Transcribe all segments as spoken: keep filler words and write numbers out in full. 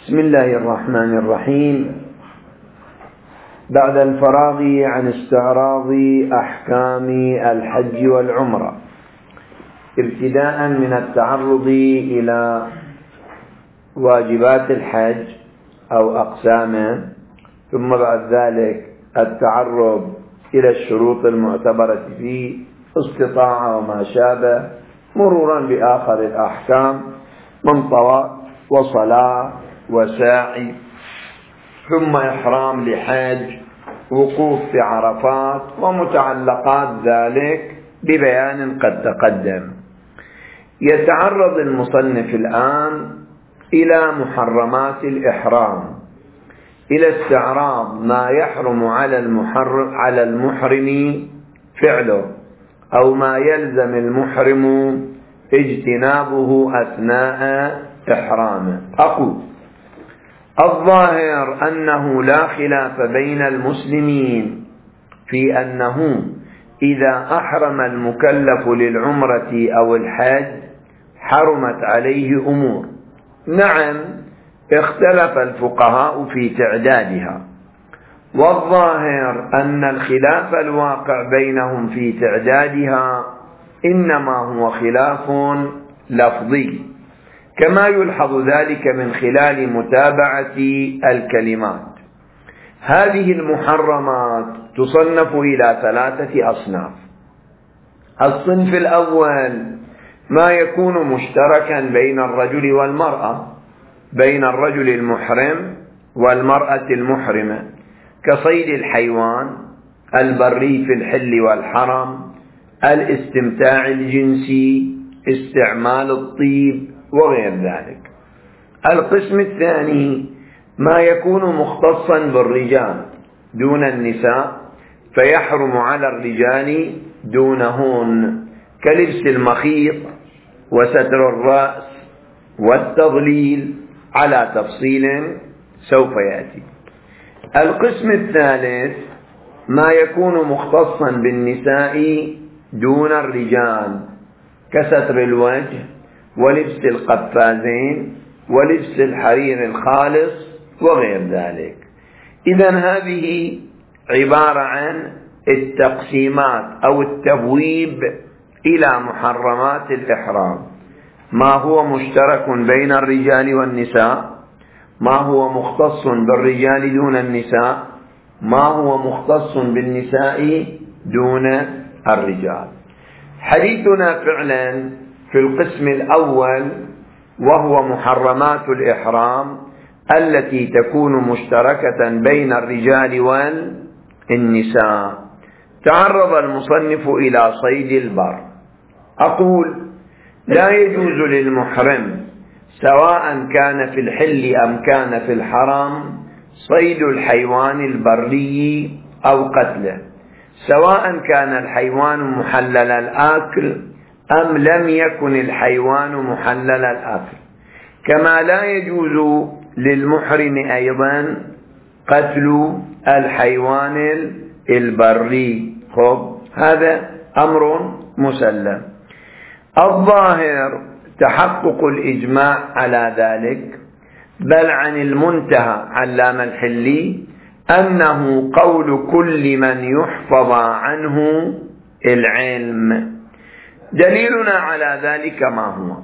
بسم الله الرحمن الرحيم. بعد الفراغ عن استعراض أحكام الحج والعمرة، ابتداء من التعرض إلى واجبات الحج أو أقسامه، ثم بعد ذلك التعرض إلى الشروط المعتبرة فيه، استطاعة وما شابه، مرورا بآخر الأحكام من طواف وصلاة وساعي، ثم إحرام لحج، وقوف في عرفات، ومتعلقات ذلك ببيان قد تقدم. يتعرض المصنف الآن إلى محرمات الإحرام، إلى استعراض ما يحرم على المحرم على المحرم فعله، أو ما يلزم المحرم اجتنابه أثناء إحرامه. أقول: الظاهر أنه لا خلاف بين المسلمين في أنه إذا أحرم المكلف للعمرة أو الحج حرمت عليه أمور. نعم، اختلف الفقهاء في تعدادها، والظاهر أن الخلاف الواقع بينهم في تعدادها إنما هو خلاف لفظي، كما يلحظ ذلك من خلال متابعة الكلمات. هذه المحرمات تصنف إلى ثلاثة أصناف. الصنف الأول ما يكون مشتركا بين الرجل والمرأة، بين الرجل المحرم والمرأة المحرمة، كصيد الحيوان البري في الحل والحرم، الاستمتاع الجنسي، استعمال الطيب وغير ذلك. القسم الثاني ما يكون مختصا بالرجال دون النساء، فيحرم على الرجال دونهن، كلبس المخيط وستر الرأس والتضليل، على تفصيل سوف يأتي. القسم الثالث ما يكون مختصا بالنساء دون الرجال، كستر الوجه ولبس القفازين ولبس الحرير الخالص وغير ذلك. إذن هذه عبارة عن التقسيمات أو التبويب إلى محرمات الإحرام: ما هو مشترك بين الرجال والنساء، ما هو مختص بالرجال دون النساء، ما هو مختص بالنساء دون الرجال. حديثنا فعلا في القسم الأول، وهو محرمات الإحرام التي تكون مشتركة بين الرجال والنساء. تعرض المصنف إلى صيد البر. أقول: لا يجوز للمحرم سواء كان في الحل أم كان في الحرم صيد الحيوان البري أو قتله، سواء كان الحيوان محلل الآكل أم لم يكن الحيوان محلل الآكل. كما لا يجوز للمحرم أيضا قتل الحيوان البري. خب، هذا أمر مسلم. الظاهر تحقق الإجماع على ذلك، بل عن المنتهى علام الحلي أنه قول كل من يحفظ عنه العلم. دليلنا على ذلك ما هو؟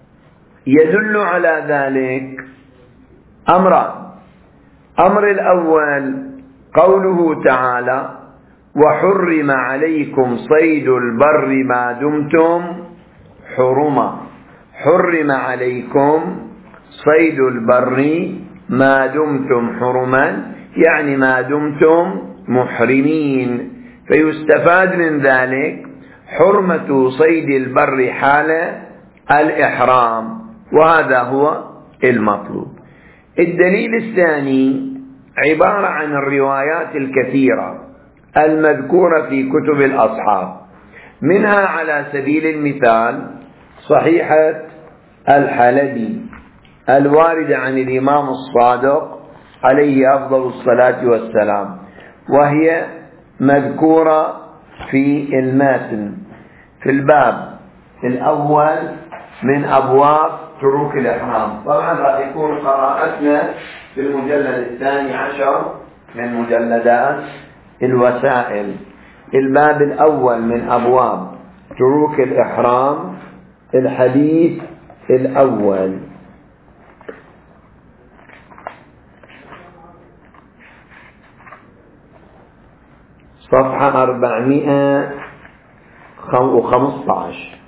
يدل على ذلك أمران. أمر الأول قوله تعالى: وحرم عليكم صيد البر ما دمتم حرما. حرم عليكم صيد البر ما دمتم حرما، يعني ما دمتم محرمين. فيستفاد من ذلك حرمة صيد البر حال الإحرام، وهذا هو المطلوب. الدليل الثاني عبارة عن الروايات الكثيرة المذكورة في كتب الأصحاب، منها على سبيل المثال صحيحة الحلبي الواردة عن الإمام الصادق عليه أفضل الصلاة والسلام، وهي مذكورة في الماتن في الباب الأول من أبواب تروك الإحرام. طبعا راح يكون قراءتنا في المجلد الثاني عشر من مجلدات الوسائل، الباب الأول من أبواب تروك الإحرام، الحديث الأول. صفحة أربعمائة وخمسة عشر.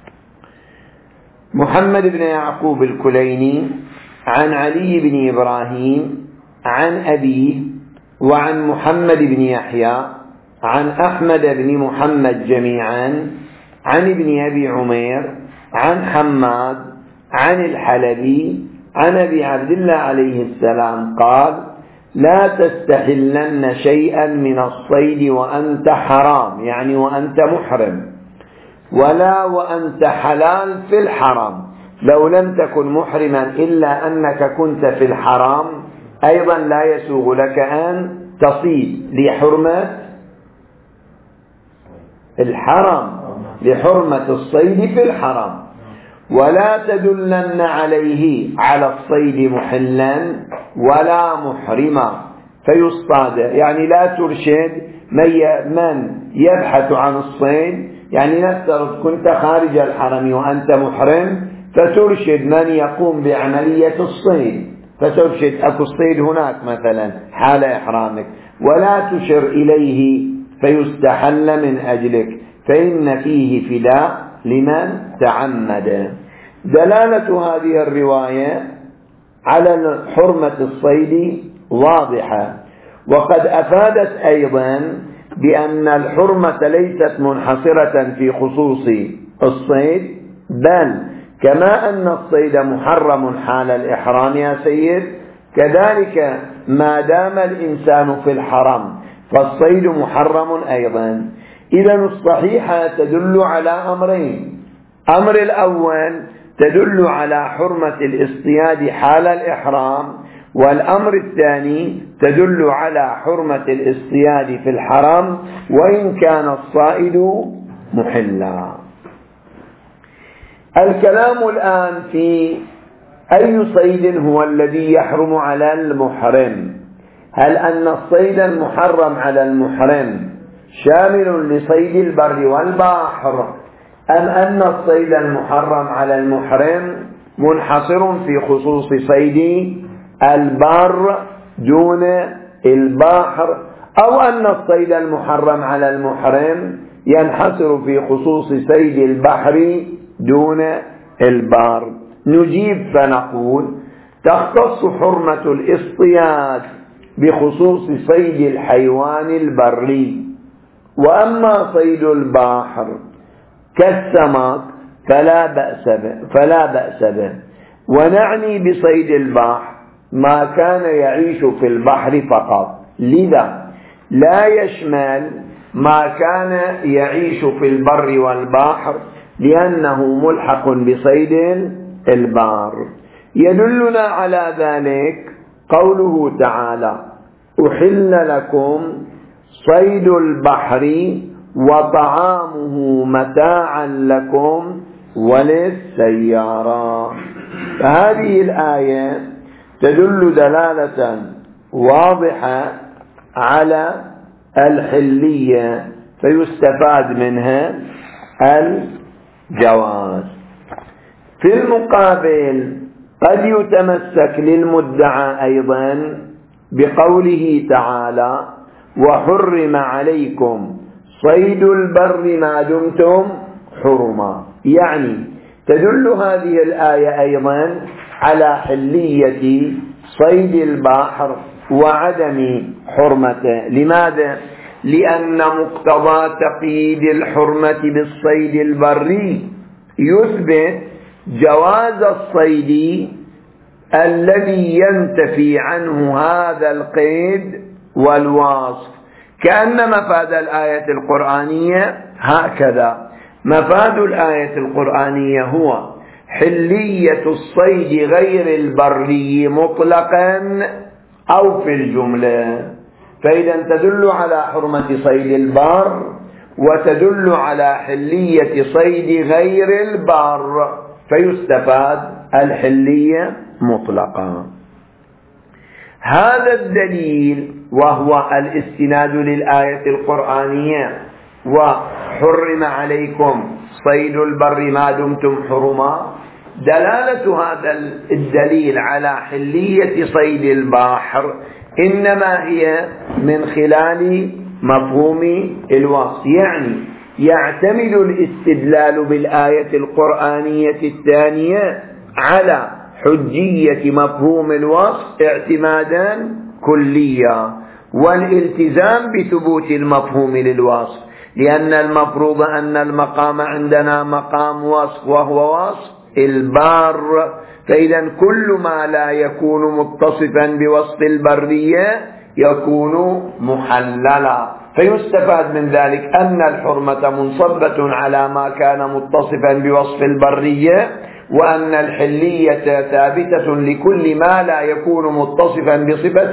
محمد بن يعقوب الكليني عن علي بن إبراهيم عن أبيه وعن محمد بن يحيى عن أحمد بن محمد جميعا عن ابن أبي عمير عن حماد عن الحلبي عن أبي عبد الله عليه السلام قال: لا تستحلن شيئا من الصيد وأنت حرام، يعني وأنت محرم، ولا وأنت حلال في الحرام. لو لم تكن محرما إلا أنك كنت في الحرام أيضا لا يسوغ لك أن تصيد لحرمة الحرام، لحرمة الصيد في الحرام. ولا تدلن عليه على الصيد محلا ولا محرما فيصطاد، يعني لا ترشد من يبحث عن الصيد. يعني نفترض كنت خارج الحرم وأنت محرم فترشد من يقوم بعملية الصيد، فترشد أكو الصيد هناك مثلا حال إحرامك، ولا تشر إليه فيستحل من أجلك، فإن فيه فداء لمن تعمد. دلالة هذه الرواية على حرمة الصيد واضحة، وقد أفادت أيضا بأن الحرمة ليست منحصرة في خصوص الصيد، بل كما أن الصيد محرم حال الإحرام يا سيد، كذلك ما دام الإنسان في الحرم فالصيد محرم أيضا. إذن الصحيحة تدل على أمرين: أمر الأول تدل على حرمة الاصطياد حال الإحرام، والأمر الثاني تدل على حرمة الاصطياد في الحرم وإن كان الصائد محلا. الكلام الآن في أي صيد هو الذي يحرم على المحرم. هل أن الصيد المحرم على المحرم شامل لصيد البر والبحر، أم أن الصيد المحرم على المحرم منحصر في خصوص صيد البر دون البحر، أو أن الصيد المحرم على المحرم ينحصر في خصوص صيد البحر دون البر؟ نجيب فنقول: تختص حرمة الاصطياد بخصوص صيد الحيوان البري، وأما صيد البحر كالسمك فلا بأس به فلا بأس به. ونعني بصيد البحر ما كان يعيش في البحر فقط، لذا لا يشمل ما كان يعيش في البر والبحر لأنه ملحق بصيد البحر. يدلنا على ذلك قوله تعالى: أحل لكم صيد البحر وطعامه متاعا لكم وللسيارة. فهذه الآية تدل دلالة واضحة على الحلية، فيستفاد منها الجواز. في المقابل قد يتمسك للمدعى أيضا بقوله تعالى: وحرم عليكم صيد البر ما دمتم حرما. يعني تدل هذه الآية أيضا على حلية صيد البحر وعدم حرمته. لماذا؟ لأن مقتضى تقييد الحرمة بالصيد البري يثبت جواز الصيد الذي ينتفي عنه هذا القيد والوصف. كأن مفاد الآية القرآنية هكذا: مفاد الآية القرآنية هو حلية الصيد غير البري مطلقا أو في الجملة. فإذا تدل على حرمة صيد البر وتدل على حلية صيد غير البر، فيستفاد الحلية مطلقا. هذا الدليل وهو الاستناد للآية القرآنية وحرم عليكم صيد البر ما دمتم حرما، دلالة هذا الدليل على حلية صيد البحر إنما هي من خلال مفهوم الوصف، يعني يعتمد الاستدلال بالآية القرآنية الثانية على حجية مفهوم الوصف اعتمادا كليا، والالتزام بثبوت المفهوم للوصف، لأن المفروض أن المقام عندنا مقام وصف وهو وصف البر، فإذا كل ما لا يكون متصفا بوصف البرية يكون محللا، فيستفاد من ذلك أن الحرمة منصبة على ما كان متصفا بوصف البرية، وأن الحلية ثابتة لكل ما لا يكون متصفا بصفة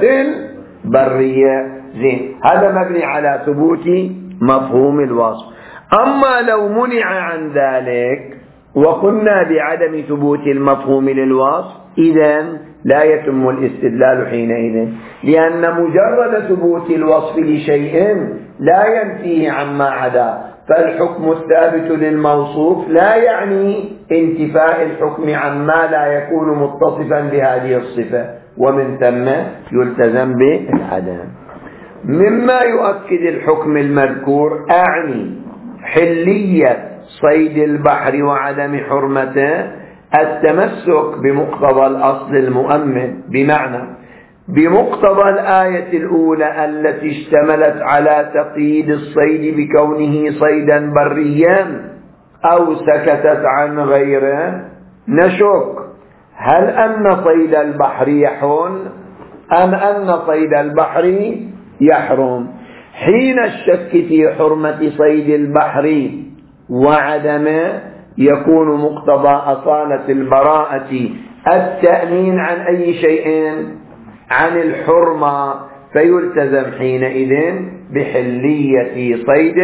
برية. زين، هذا مبني على ثبوت مفهوم الوصف. أما لو منع عن ذلك وقلنا بعدم ثبوت المفهوم للوصف، إذن لا يتم الاستدلال حينئذ، لأن مجرد ثبوت الوصف لشيء لا ينفيه عما عدا، فالحكم الثابت للموصوف لا يعني انتفاء الحكم عما لا يكون متصفا بهذه الصفة، ومن ثم يلتزم بالعدم. مما يؤكد الحكم المذكور أعني حلية صيد البحر وعدم حرمته التمسك بمقتضى الأصل المؤمن، بمعنى بمقتضى الآية الأولى التي اشتملت على تقييد الصيد بكونه صيدا بريا أو سكتت عن غيره، نشك هل أن صيد البحر يحرم أم أن صيد البحر يحرم. حين الشك في حرمة صيد البحر وعدمه يكون مقتضى أصالة البراءة التأمين عن أي شيء؟ عن الحرمة، فيلتزم حينئذ بحلية صيد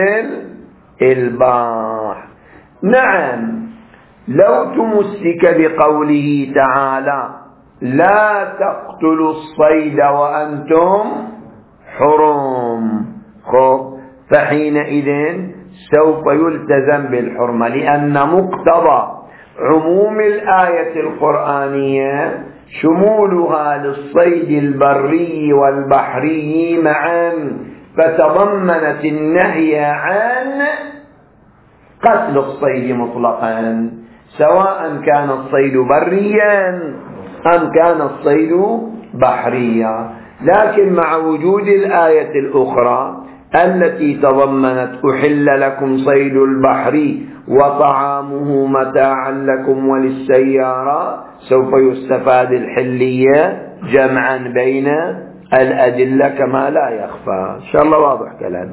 البحر. نعم، لو تمسك بقوله تعالى لا تقتلوا الصيد وأنتم حرم، خب فحينئذ سوف يلتزم بالحرمة، لأن مقتضى عموم الآية القرآنية شمولها للصيد البري والبحري معا، فتضمنت النهي عن قتل الصيد مطلقا، سواء كان الصيد بريا أم كان الصيد بحريا. لكن مع وجود الآية الأخرى التي تضمنت أحل لكم صيد البحر وطعامه متاعا لكم وللسيارة، سوف يستفاد الحلية جمعا بين الأدلة كما لا يخفى. إن شاء الله واضح كلام.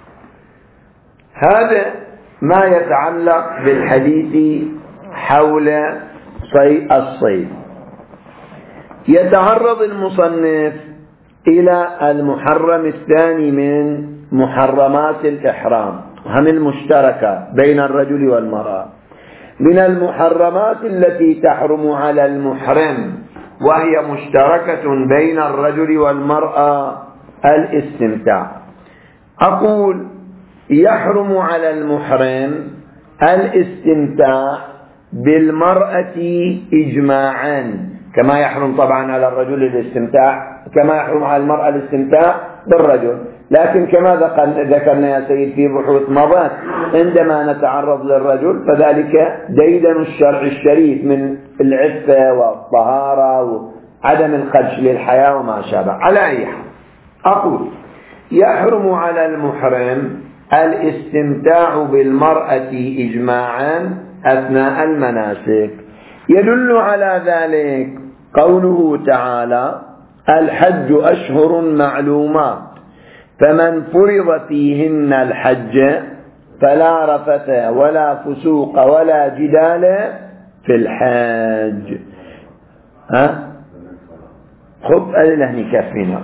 هذا ما يتعلق بالحديث حول صيد الصيد. يتعرض المصنف إلى المحرم الثاني من محرمات الإحرام، هم المشتركة بين الرجل والمرأة. من المحرمات التي تحرم على المحرم وهي مشتركة بين الرجل والمرأة الاستمتاع. أقول يحرم على المحرم الاستمتاع بالمرأة إجماعا، كما يحرم طبعا على الرجل الاستمتاع، كما يحرم على المرأة الاستمتاع بالرجل. لكن كما ذكرنا يا سيد في بحوث مضت، عندما نتعرض للرجل فذلك ديدن الشرع الشريف من العفة والطهارة وعدم الخدش للحياة وما شابه. على أي حال أقول يحرم على المحرم الاستمتاع بالمرأة إجماعا أثناء المناسك. يدل على ذلك قوله تعالى الحج أشهر معلومات فمن فرض فيهن الحج فلا رفث ولا فسوق ولا جدال في الحج. ها خب أهني كفنا.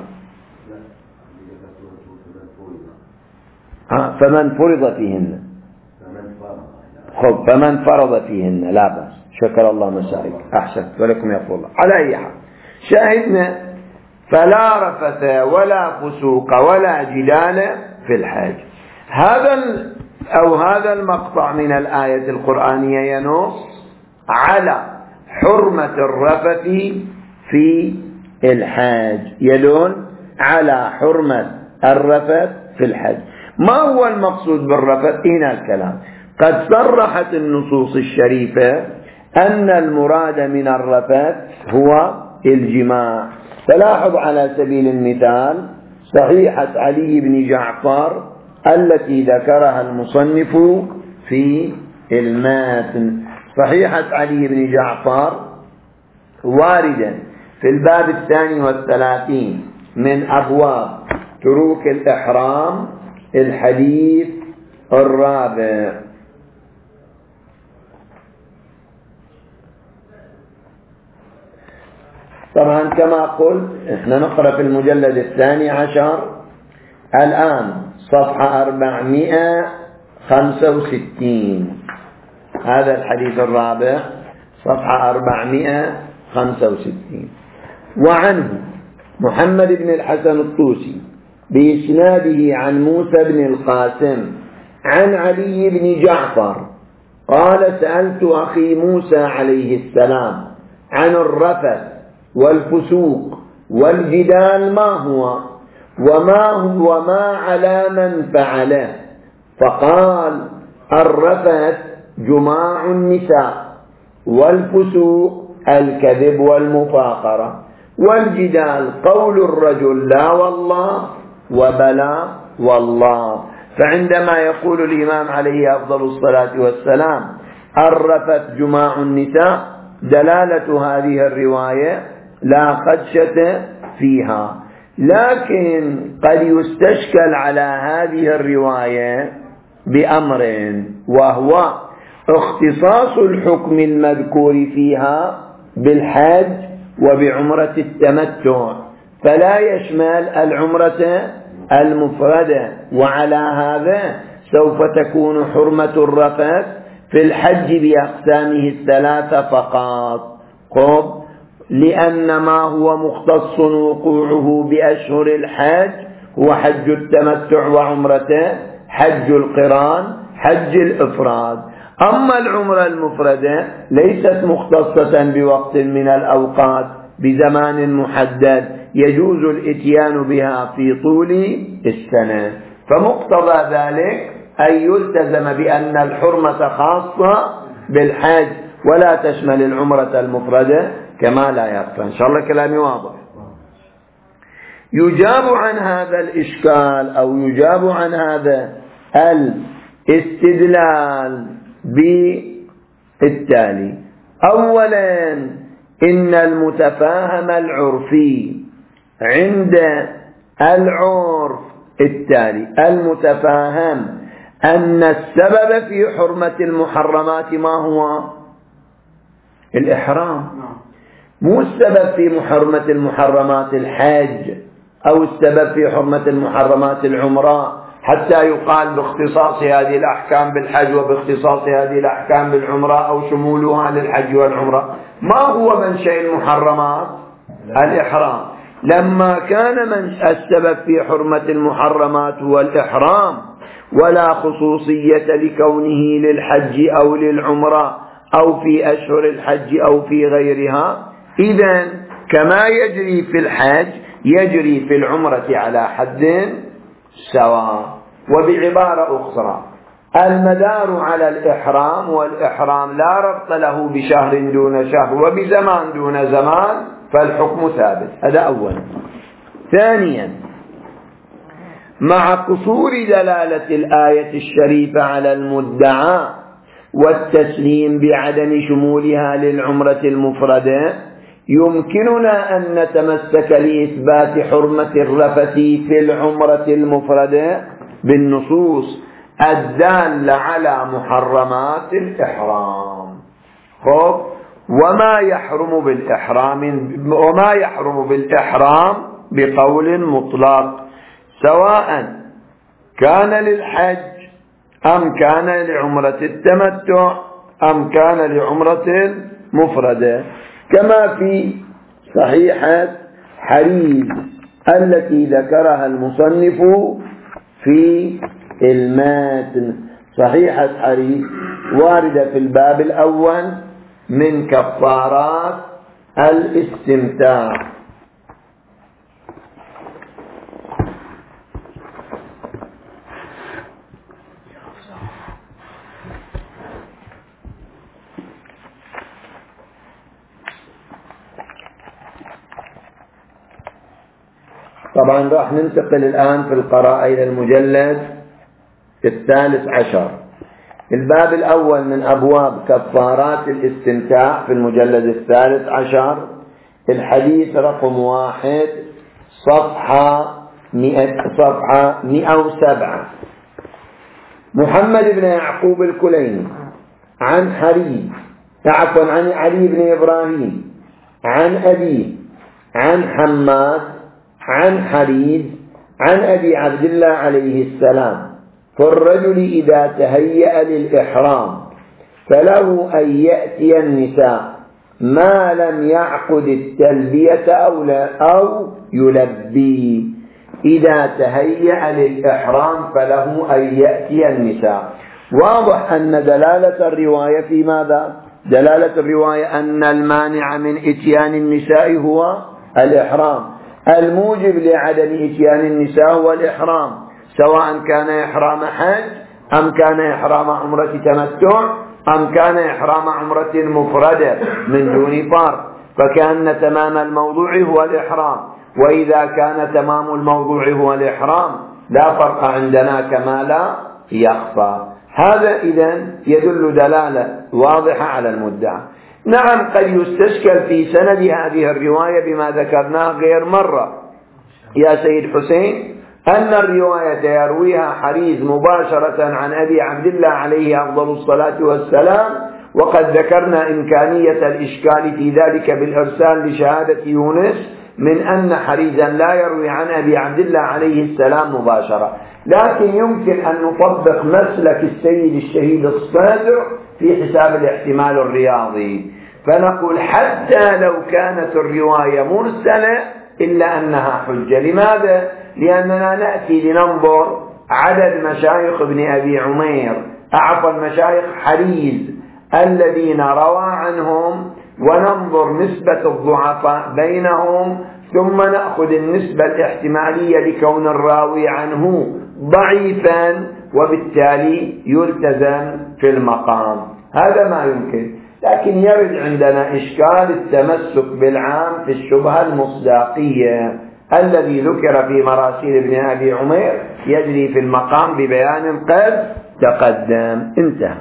ها فمن فرض فيهن، خب فمن فرض فيهن لا بأس. شكر الله مسائك، أحسن ولكم يغفر الله. على أي حال شاهدنا فلا رفث ولا فسوق ولا جدال في الحج. هذا أو هذا المقطع من الآية القرآنية ينص على حرمة الرفث في الحج، يدل على حرمة الرفث في الحج. ما هو المقصود بالرفث؟ هنا الكلام. قد صرحت النصوص الشريفة أن المراد من الرفث هو الجماع. فلاحظ على سبيل المثال صحيحة علي بن جعفر التي ذكرها المصنف في الماتن. صحيحة علي بن جعفر واردا في الباب الثاني والثلاثين من أبواب تروك الإحرام الحديث الرابع. طبعا كما قلت احنا نقرأ في المجلد الثاني عشر الآن صفحة أربعمائة وخمسة وستين، هذا الحديث الرابع صفحة أربعمائة وخمسة وستين. وعنه محمد بن الحسن الطوسي بإسناده عن موسى بن القاسم عن علي بن جعفر قال سألت أخي موسى عليه السلام عن الرفث والفسوق والجدال ما هو وما هو ما على من فعله، فقال الرفث جماع النساء، والفسوق الكذب والمفاخرة، والجدال قول الرجل لا والله وبلا والله. فعندما يقول الإمام عليه أفضل الصلاة والسلام الرفث جماع النساء، دلالة هذه الرواية لا خدشة فيها، لكن قد يستشكل على هذه الرواية بأمر، وهو اختصاص الحكم المذكور فيها بالحج وبعمرة التمتع، فلا يشمل العمرة المفردة. وعلى هذا سوف تكون حرمة الرفث في الحج بأقسامه الثلاثة فقط، قب لأن ما هو مختص وقوعه بأشهر الحج هو حج التمتع وعمرته، حج القران، حج الإفراد. أما العمرة المفردة ليست مختصة بوقت من الأوقات بزمان محدد يجوز الاتيان بها في طول السنة، فمقتضى ذلك أن يلتزم بأن الحرمة خاصة بالحج ولا تشمل العمرة المفردة كما لا يخفى. إن شاء الله كلامي واضح. يجاب عن هذا الإشكال أو يجاب عن هذا الاستدلال بالتالي. أولا إن المتفاهم العرفي عند العرف التالي المتفاهم أن السبب في حرمة المحرمات ما هو؟ الإحرام. مو السبب في حرمة المحرمات الحج أو السبب في حرمة المحرمات العمرة، حتى يقال باختصاص هذه الأحكام بالحج وباختصاص هذه الأحكام بالعمرة أو شمولها للحج والعمرة. ما هو منشأ المحرمات؟ الإحرام. لما كان من السبب في حرمة المحرمات هو الإحرام ولا خصوصية لكونه للحج أو للعمرة أو في أشهر الحج أو في غيرها، إذن كما يجري في الحج يجري في العمرة على حد سواء. وبعبارة أخرى المدار على الإحرام، والإحرام لا ربط له بشهر دون شهر وبزمان دون زمان، فالحكم ثابت. هذا أولا. ثانيا مع قصور دلالة الآية الشريفة على المدعى والتسليم بعدم شمولها للعمرة المفردة، يمكننا أن نتمسك لإثبات حرمة الرفث في العمرة المفردة بالنصوص الدالة على محرمات الإحرام. خب وما يحرم بالإحرام وما يحرم بالإحرام بقول مطلق، سواء كان للحج أم كان لعمرة التمتع أم كان لعمرة مفردة، كما في صحيحة حريز التي ذكرها المصنف في الماتن. صحيحة حريز واردة في الباب الأول من كفارات الاستمتاع. طبعا راح ننتقل الآن في القراءة إلى المجلد الثالث عشر. الباب الأول من أبواب كفارات الاستمتاع في المجلد الثالث عشر، الحديث رقم واحد، صفحة مئة صفحة مئة وسبعة. محمد بن يعقوب الكليني عن حريز عفوا عن علي بن إبراهيم عن أبيه عن حماد عن حريز عن أبي عبد الله عليه السلام: فالرجل إذا تهيأ للإحرام فله أن يأتي النساء ما لم يعقد التلبية أو, لا أو يلبي. إذا تهيأ للإحرام فله أن يأتي النساء. واضح أن دلالة الرواية في ماذا؟ دلالة الرواية أن المانع من إتيان النساء هو الإحرام، الموجب لعدم إتيان النساء هو الإحرام، سواء كان إحرام حج أم كان إحرام عمرة تمتع أم كان إحرام عمرة مفردة من دون فرق، فكأن تمام الموضوع هو الإحرام. وإذا كان تمام الموضوع هو الإحرام لا فرق عندنا كما لا يخفى. هذا إذن يدل دلالة واضحة على المدعى. نعم، قد يستشكل في سند هذه الرواية بما ذكرناه غير مرة يا سيد حسين، أن الرواية يرويها حريز مباشرة عن أبي عبد الله عليه أفضل الصلاة والسلام، وقد ذكرنا إمكانية الإشكال في ذلك بالإرسال لشهادة يونس من أن حريزا لا يروي عن أبي عبد الله عليه السلام مباشرة. لكن يمكن أن نطبق مسلك السيد الشهيد الصادر في حساب الاحتمال الرياضي، فنقول حتى لو كانت الرواية مرسلة إلا أنها حجة. لماذا؟ لأننا نأتي لننظر عدد مشايخ ابن أبي عمير أعفى المشايخ حريز الذين روى عنهم، وننظر نسبة الضعفاء بينهم، ثم نأخذ النسبة الاحتمالية لكون الراوي عنه ضعيفا، وبالتالي يلتزم في المقام. هذا ما يمكن. لكن يرد عندنا إشكال التمسك بالعام في الشبهة المصداقية الذي ذكر في مراسيل ابن أبي عمير يجري في المقام ببيان قد تقدم. انتهى.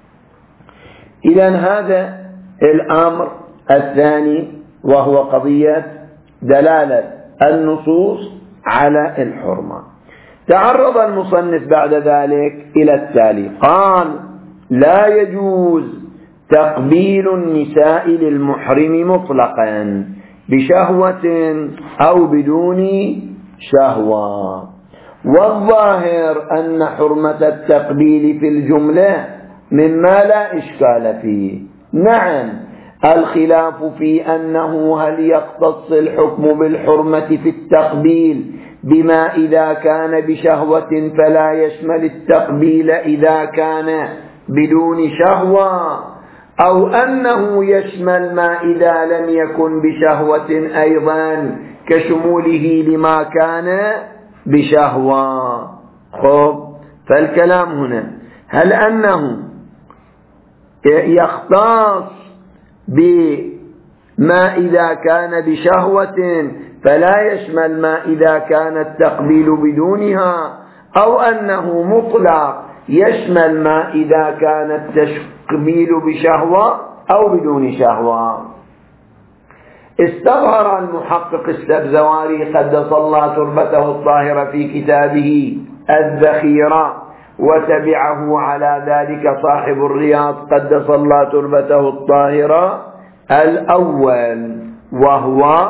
إذن هذا الأمر الثاني، وهو قضية دلالة النصوص على الحرمة. تعرض المصنف بعد ذلك إلى التالي، قال: لا يجوز تقبيل النساء للمحرم مطلقا بشهوة أو بدون شهوة، والظاهر أن حرمة التقبيل في الجملة مما لا إشكال فيه. نعم، الخلاف في أنه هل يختص الحكم بالحرمة في التقبيل بما إذا كان بشهوة فلا يشمل التقبيل إذا كان بدون شهوة، أو أنه يشمل ما إذا لم يكن بشهوة أيضا كشموله لما كان بشهوة. خب، فالكلام هنا هل أنه يختص بما إذا كان بشهوة فلا يشمل ما إذا كان التقبيل بدونها، أو أنه مطلق يشمل ما إذا كان التقبيل بشهوة أو بدون شهوة. استظهر المحقق السبزواري قدس الله تربته الطاهرة في كتابه الذخيرة، وتبعه على ذلك صاحب الرياض قدس الله تربته الطاهرة الأول، وهو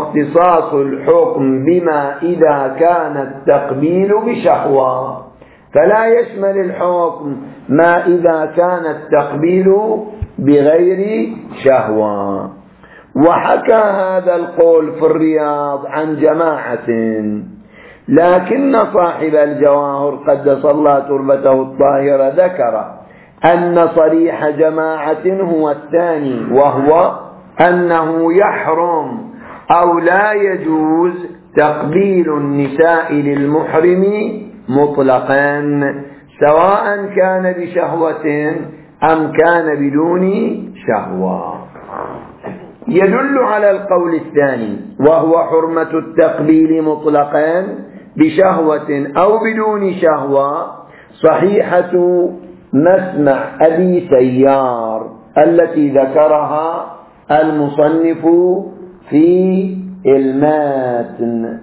اختصاص الحكم بما إذا كان التقبيل بشهوة. فلا يشمل الحكم ما إذا كان التقبيل بغير شهوة. وحكى هذا القول في الرياض عن جماعة، لكن صاحب الجواهر قدس الله تربته الطاهرة ذكر أن صريح جماعة هو الثاني، وهو أنه يحرم أو لا يجوز تقبيل النساء للمحرم مطلقا، سواء كان بشهوة أم كان بدون شهوة. يدل على القول الثاني وهو حرمة التقبيل مطلقا بشهوة أو بدون شهوة صحيحة مسمع أبي سيار التي ذكرها المصنف في الماتن،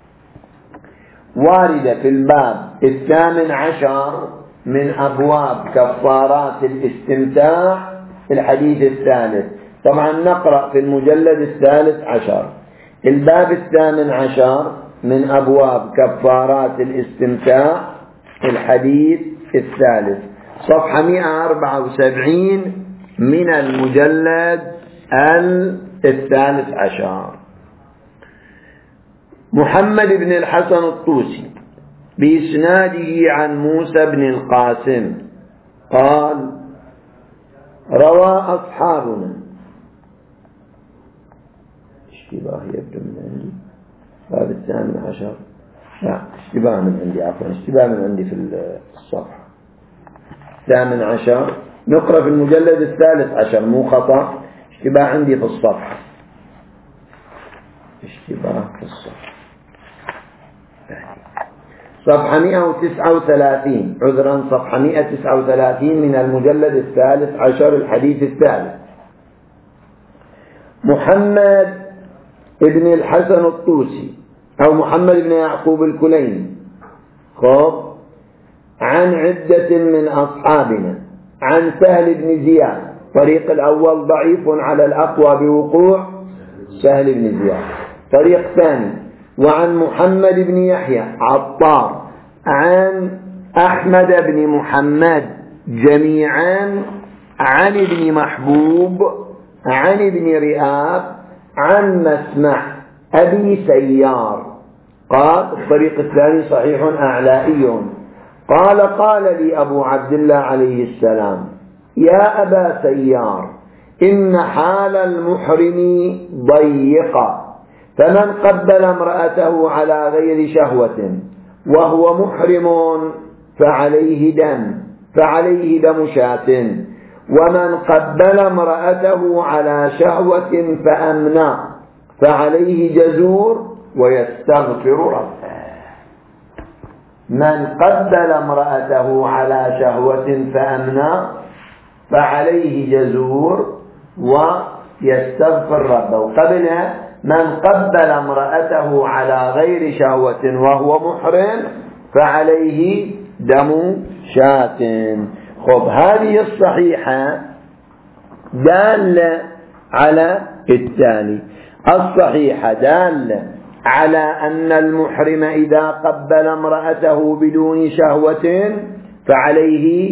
واردة في الباب الثامن عشر من أبواب كفارات الاستمتاع الحديث الثالث. طبعا نقرأ في المجلد الثالث عشر الباب الثامن عشر من أبواب كفارات الاستمتاع الحديث الثالث، صفحة مئة وأربعة وسبعين من المجلد الثالث عشر. محمد بن الحسن الطوسي بإسناده عن موسى بن القاسم قال: روى أصحابنا، اشتباه يبدو من عندي، باب الثامن عشر، لا اشتباه من عندي، عفوا اشتباه من عندي في الصفحة الثامن عشر، نقرأ في المجلد الثالث عشر، مو خطأ، اشتباه عندي في الصفحة، اشتباه في الصفحة صفحة مئة وتسعة وثلاثين، عذرا صفحة مئة وتسعة وثلاثين من المجلد الثالث عشر الحديث الثالث. محمد ابن الحسن الطوسي أو محمد بن يعقوب الكليني خب عن عدة من أصحابنا عن سهل بن زياد، طريق الأول ضعيف على الأقوى بوقوع سهل بن زياد، طريق ثاني وعن محمد بن يحيى عطار عن أحمد بن محمد جميعا عن ابن محبوب عن ابن رئاب عن مسمع أبي سيار قال: الطريق الثاني صحيح أعلائي. قال: قال لي أبو عبد الله عليه السلام: يا أبا سيار، إن حال المحرم ضيقة، فمن قبل امرأته على غير شهوة وهو محرم فعليه دم فعليه دم شاة، ومن قبل امرأته على شهوة فأمنى فعليه جزور ويستغفر ربه. من قبل امرأته على شهوة فأمنى فعليه جزور ويستغفر ربه. قبلها من قبل امرأته على غير شهوة وهو محرم فعليه دم شاة. خب هذه الصحيحة دالة على الثاني، الصحيحة دالة على أن المحرم إذا قبل امرأته بدون شهوة فعليه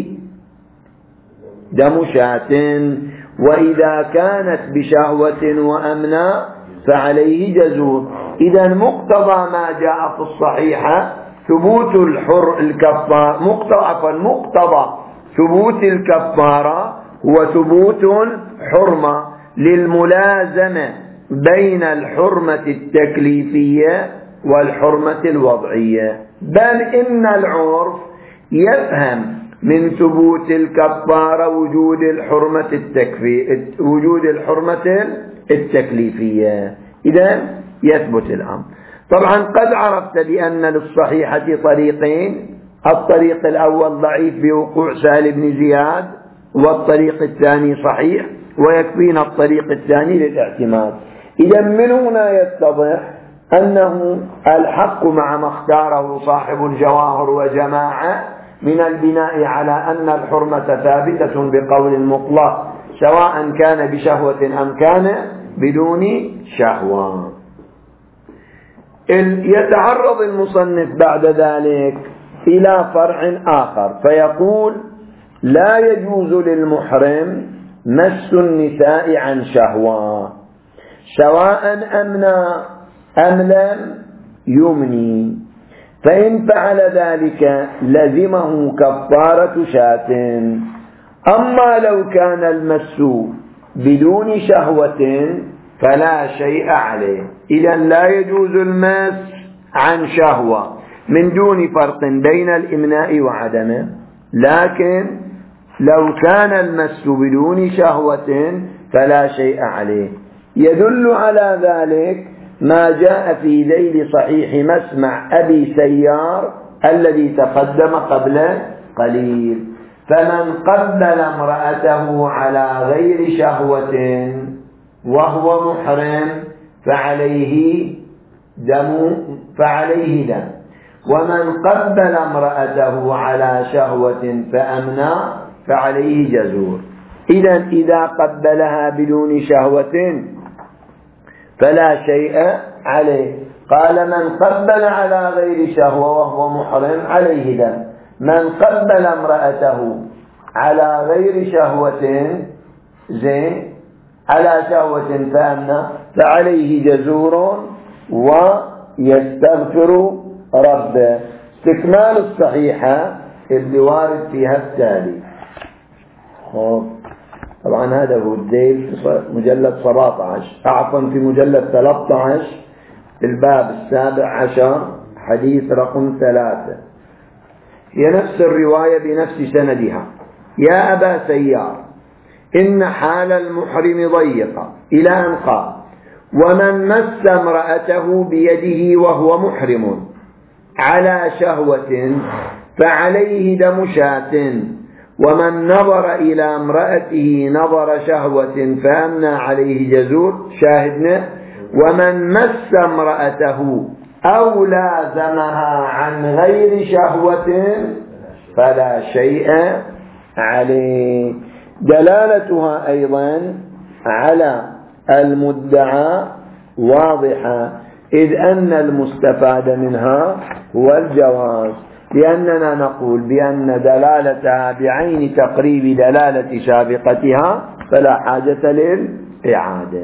دم شاة، وإذا كانت بشهوة وأمنا فعليه جزور. إذا مقتضى ما جاء في الصحيحة ثبوت الحر الكفارة، مقتضى مقتضى ثبوت الكفارة هو ثبوت الحرمة للملازمة بين الحرمة التكليفية والحرمة الوضعية، بل إن العرف يفهم من ثبوت الكفارة وجود الحرمة التكفي وجود الحرمة التكليفية، إذا يثبت الأمر. طبعا قد عرفت بأن للصحيحة طريقين، الطريق الأول ضعيف بوقوع سهل بن زياد، والطريق الثاني صحيح، ويكفينا الطريق الثاني للاعتماد. إذا من هنا يتضح أنه الحق مع ما اختاره صاحب الجواهر وجماعة من البناء على أن الحرمة ثابتة بقول مطلق سواء كان بشهوة أم كان بدون شهوة. يتعرض المصنف بعد ذلك إلى فرع آخر فيقول لا يجوز للمحرم مس النساء عن شهوة سواء أمنى أم لم يمني، فإن فعل ذلك لزمه كفارة شاة. أما لو كان المس بدون شهوة فلا شيء عليه. إذن لا يجوز المس عن شهوة من دون فرق بين الإمناء وعدمه، لكن لو كان المس بدون شهوة فلا شيء عليه. يدل على ذلك ما جاء في ذيل صحيح مسمع أبي سيار الذي تقدم قبل قليل: فمن قبل امرأته على غير شهوة وهو محرم فعليه دم فعليه دم، ومن قبل امرأته على شهوة فأمنى فعليه جزور. إذن إذا قبلها بدون شهوة فلا شيء عليه. قال: من قبل على غير شهوة وهو محرم عليه دم، من قبل امرأته على غير شهوة زين على شهوة فأمنى فعليه جزور ويستغفر ربه. استكمال الصحيحة اللي وارد فيها التالي. طبعا هذا هو الدليل في مجلد سبعة عشر، عفوا في مجلد ثلاثة عشر في الباب السابع عشر حديث رقم ثلاثة. هي نفس الرواية بنفس سندها: يا أبا سيار إن حال المحرم ضيقة، إلى أن قال: ومن مس امرأته بيده وهو محرم على شهوة فعليه دم شاة، ومن نظر إلى امرأته نظر شهوة فأمنى عليه جزور. شاهدنا: ومن مس امرأته أو لازمها عن غير شهوة فلا شيء عليه. دلالتها أيضا على المدعى واضحة، إذ أن المستفاد منها هو الجواز، لأننا نقول بأن دلالتها بعين تقريب دلالة سابقتها فلا حاجة للإعادة.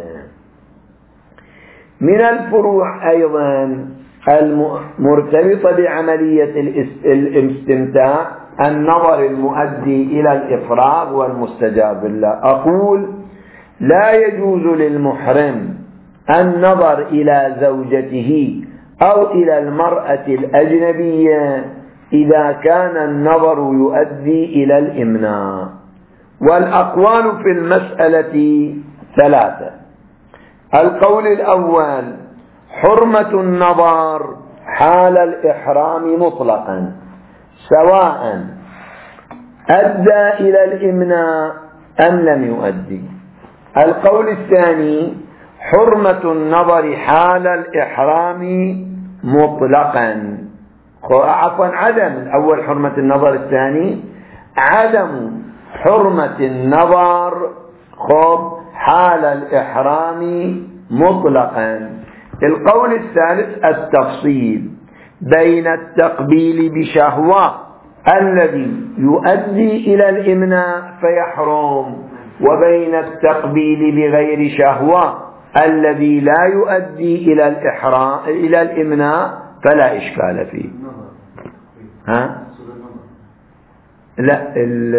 من الفروع أيضا المرتبطة بعملية الاستمتاع النظر المؤدي إلى الإفراغ والمستجاب له. أقول: لا يجوز للمحرم النظر إلى زوجته أو إلى المرأة الأجنبية إذا كان النظر يؤدي إلى الإمناء. والأقوال في المسألة ثلاثة: القول الأول: حرمة النظر حال الإحرام مطلقا سواء أدى إلى الإمناء أم لم يؤدي. القول الثاني: حرمة النظر حال الإحرام مطلقا، عفوا عدم الأول حرمة النظر، الثاني عدم حرمة النظر خب حال الإحرام مطلقا. القول الثالث: التفصيل بين التقبيل بشهوة الذي يؤدي إلى الإمناء فيحرم، وبين التقبيل بغير شهوة الذي لا يؤدي إلى الإحرام إلى الإمناء فلا إشكال فيه. ها؟ لا،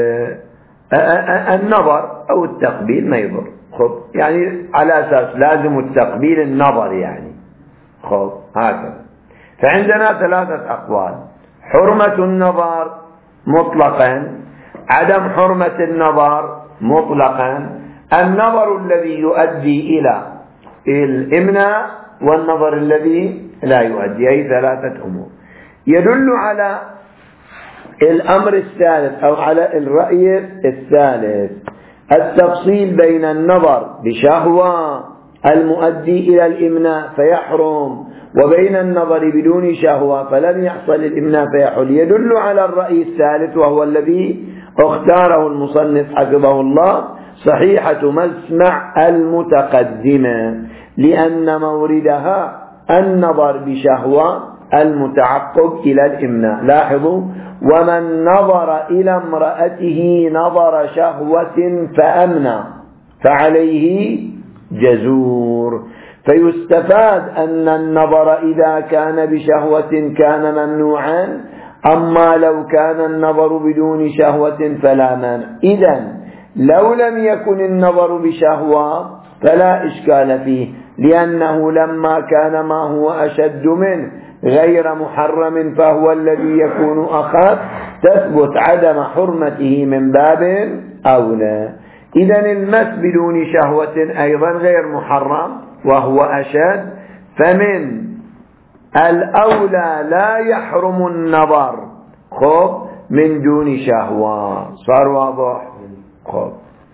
النظر أو التقبيل ما يضر. خب يعني على أساس لازم التقبيل النظر يعني. خب هكذا. فعندنا ثلاثة أقوال: حرمة النظر مطلقا، عدم حرمة النظر مطلقا، النظر الذي يؤدي إلى الإمناء، والنظر الذي لا يؤدي، أي ثلاثة أمور. يدل على الأمر الثالث أو على الرأي الثالث التفصيل بين النظر بشهوة المؤدي إلى الإمناء فيحرم، وبين النظر بدون شهوة فلم يحصل الإمناء فيحل. يدل على الرأي الثالث وهو الذي اختاره المصنف حفظه الله، صحيحة مسمع المتقدمة، لأن موردها النظر بشهوة المتعقب إلى الإمناء. لاحظوا: ومن نظر إلى امرأته نظر شهوة فأمنى فعليه جزور. فيستفاد أن النظر إذا كان بشهوة كان ممنوعا، أما لو كان النظر بدون شهوة فلا مانع. إذن لو لم يكن النظر بشهوة فلا إشكال فيه، لأنه لما كان ما هو أشد منه غير محرم فهو الذي يكون أخف، تثبت عدم حرمته من باب أولى. إذن المس بدون شهوة أيضا غير محرم وهو أشد، فمن الأولى لا يحرم النظر خب من دون شهوة. صار واضح؟ خب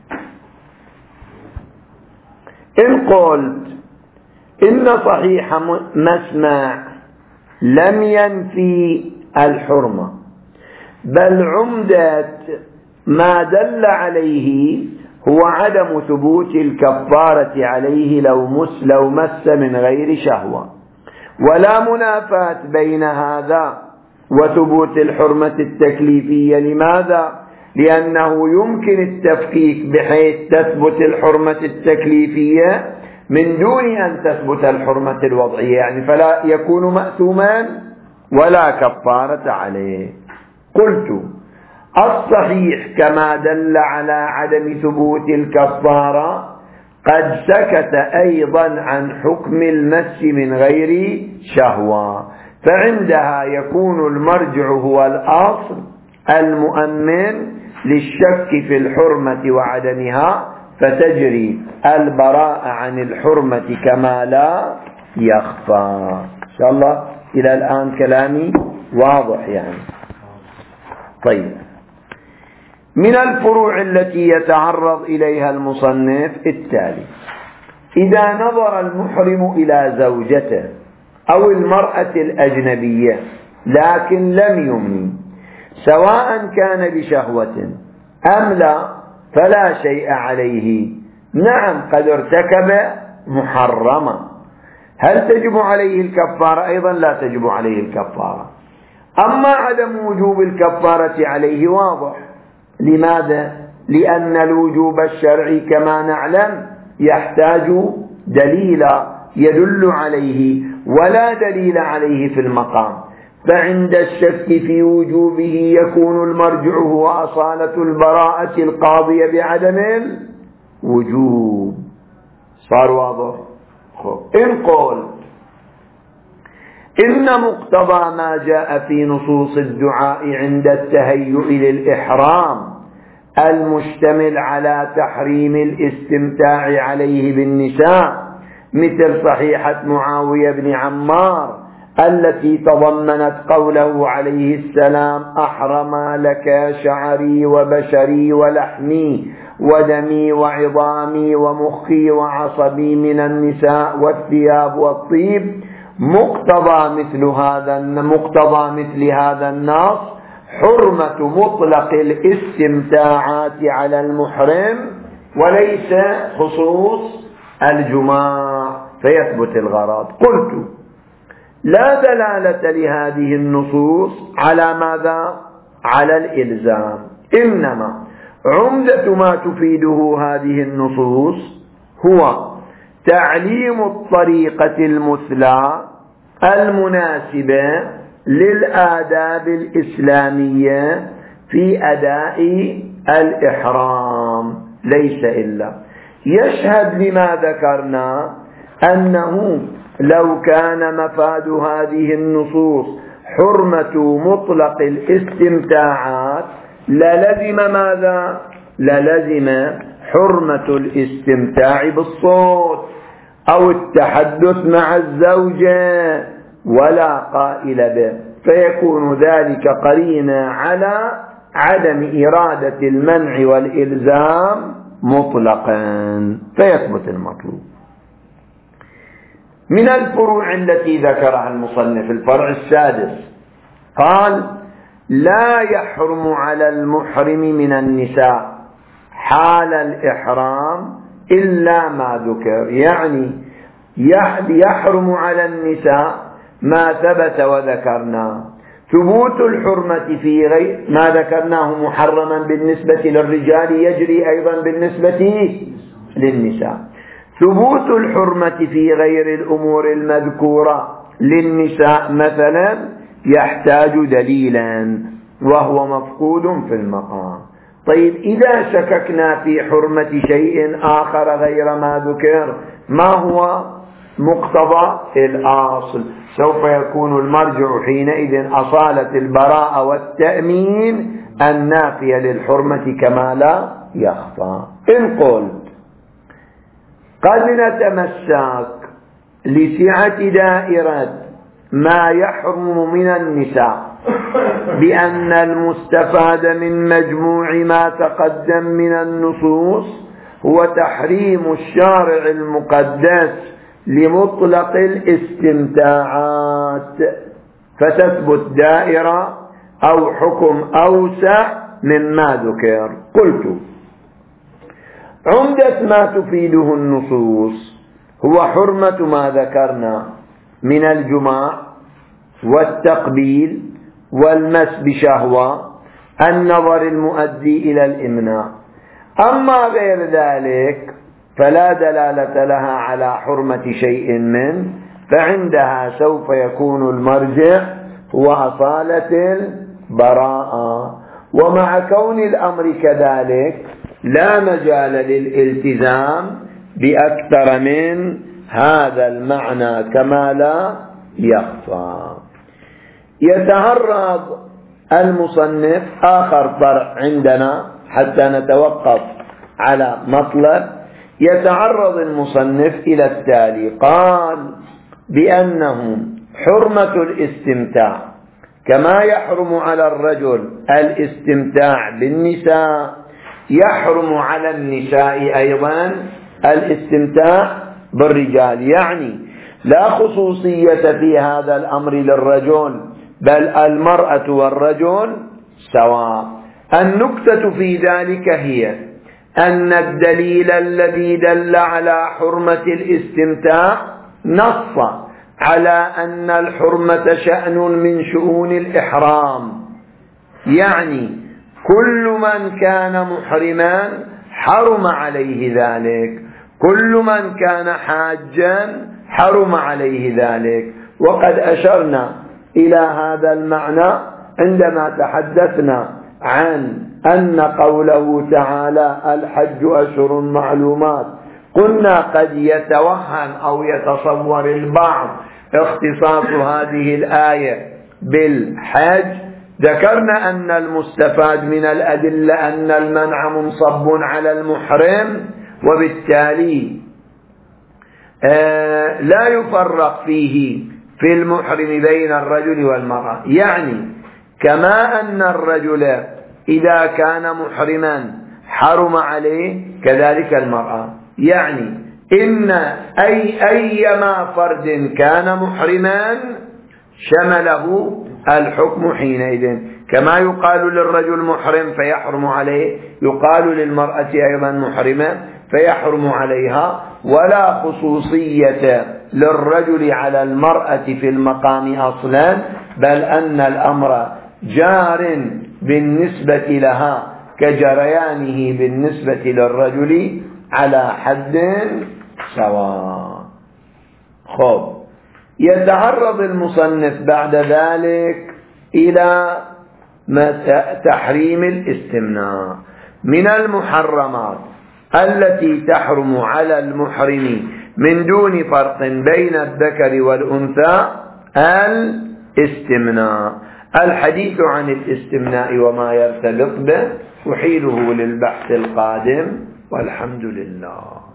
إن قلت إن صحيح مسمع لم ينفي الحرمة، بل عمدة ما دل عليه هو عدم ثبوت الكفارة عليه لو مس لو مس من غير شهوة، ولا منافاة بين هذا وثبوت الحرمة التكليفية. لماذا؟ لأنه يمكن التفكيك بحيث تثبت الحرمة التكليفية من دون أن تثبت الحرمة الوضعية، يعني فلا يكون مأثوما ولا كفارة عليه. قلت: الصحيح كما دل على عدم ثبوت الكفارة قد سكت أيضا عن حكم المس من غير شهوة، فعندها يكون المرجع هو الأصل المؤمن للشك في الحرمة وعدمها، فتجري البراءة عن الحرمة كما لا يخفى. إن شاء الله إلى الآن كلامي واضح يعني. طيب، من الفروع التي يتعرض إليها المصنف التالي: إذا نظر المحرم إلى زوجته أو المرأة الأجنبية لكن لم يمني، سواء كان بشهوة أم لا، فلا شيء عليه. نعم قد ارتكب محرما، هل تجب عليه الكفارة؟ أيضا لا تجب عليه الكفارة. أما عدم وجوب الكفارة عليه واضح. لماذا؟ لأن الوجوب الشرعي كما نعلم يحتاج دليلا يدل عليه، ولا دليل عليه في المقام، فعند الشك في وجوبه يكون المرجع هو أصالة البراءة القاضية بعدم الوجوب. صار واضح؟ خب. إن قول إن مقتضى ما جاء في نصوص الدعاء عند التهيؤ للإحرام المشتمل على تحريم الاستمتاع عليه بالنساء، مثل صحيحة معاوية بن عمار التي تضمنت قوله عليه السلام: أحرم لك شعري وبشري ولحمي ودمي وعظامي ومخي وعصبي من النساء والثياب والطيب. مقتضى مثل هذا مقتضى مثل هذا النص حرمة مطلق الاستمتاعات على المحرم وليس خصوص الجماع، فيثبت الغرض. قلت: لا دلالة لهذه النصوص على ماذا؟ على الإلزام، إنما عمدة ما تفيده هذه النصوص هو تعليم الطريقة المثلى المناسبة للآداب الإسلامية في أداء الإحرام، ليس إلا. يشهد لما ذكرنا أنه لو كان مفاد هذه النصوص حرمة مطلق الاستمتاعات للزم ماذا؟ للزم حرمة الاستمتاع بالصوت أو التحدث مع الزوجة ولا قائل به، فيكون ذلك قرينا على عدم إرادة المنع والإلزام مطلقا، فيثبت المطلوب. من الفروع التي ذكرها المصنف الفرع السادس، قال: لا يحرم على المحرم من النساء حال الإحرام إلا ما ذكر، يعني يحرم على النساء ما ثبت وذكرنا. ثبوت الحرمة في غير ما ذكرناه محرما بالنسبة للرجال يجري أيضا بالنسبة للنساء. ثبوت الحرمة في غير الأمور المذكورة للنساء مثلا يحتاج دليلا وهو مفقود في المقام. طيب إذا شككنا في حرمة شيء آخر غير ما ذكر ما هو مقتضى الأصل؟ سوف يكون المرجع حينئذ أصالة البراءة والتأمين النافية للحرمة كما لا يخفى. إن قلت قد نتمسك لسعة دائرة ما يحرم من النساء بأن المستفاد من مجموع ما تقدم من النصوص هو تحريم الشارع المقدس لمطلق الاستمتاعات، فتثبت دائرة أو حكم أوسع مما ذكر. قلت عمدة ما تفيده النصوص هو حرمة ما ذكرنا من الجماع والتقبيل والمس بشهوة النظر المؤدي إلى الإمناء. أما غير ذلك فلا دلالة لها على حرمة شيء منه، فعندها سوف يكون المرجع هو أصالة البراءة. ومع كون الأمر كذلك لا مجال للالتزام بأكثر من هذا المعنى كما لا يخفى. يتعرض المصنف آخر فرع عندنا حتى نتوقف على مطلب. يتعرض المصنف إلى التالي، قال بأنه حرمة الاستمتاع كما يحرم على الرجل الاستمتاع بالنساء يحرم على النساء أيضا الاستمتاع بالرجال. يعني لا خصوصية في هذا الأمر للرجل بل المرأة والرجل سواء. النكتة في ذلك هي أن الدليل الذي دل على حرمة الاستمتاع نص على أن الحرمة شأن من شؤون الإحرام، يعني كل من كان محرما حرم عليه ذلك، كل من كان حاجا حرم عليه ذلك. وقد أشرنا إلى هذا المعنى عندما تحدثنا عن أن قوله تعالى الحج أشهر معلومات، قلنا قد يتوهم أو يتصور البعض اختصاص هذه الآية بالحج. ذكرنا أن المستفاد من الأدلة أن المنع منصب على المحرم، وبالتالي آه لا يفرق فيه في المحرم بين الرجل والمرأة. يعني كما أن الرجل إذا كان محرما حرم عليه كذلك المرأة. يعني إن أي أيما فرد كان محرما شمله الحكم حينئذ، كما يقال للرجل محرم فيحرم عليه يقال للمرأة أيضا محرمة فيحرم عليها، ولا خصوصية للرجل على المرأة في المقام أصلا، بل أن الأمر جار بالنسبة لها كجريانه بالنسبة للرجل على حد سواء. خب، يتعرض المصنف بعد ذلك إلى تحريم الاستمناء. من المحرمات التي تحرم على المحرم من دون فرق بين الذكر والأنثى الاستمناء. الحديث عن الاستمناء وما يرتبط به أحيله للبحث القادم، والحمد لله.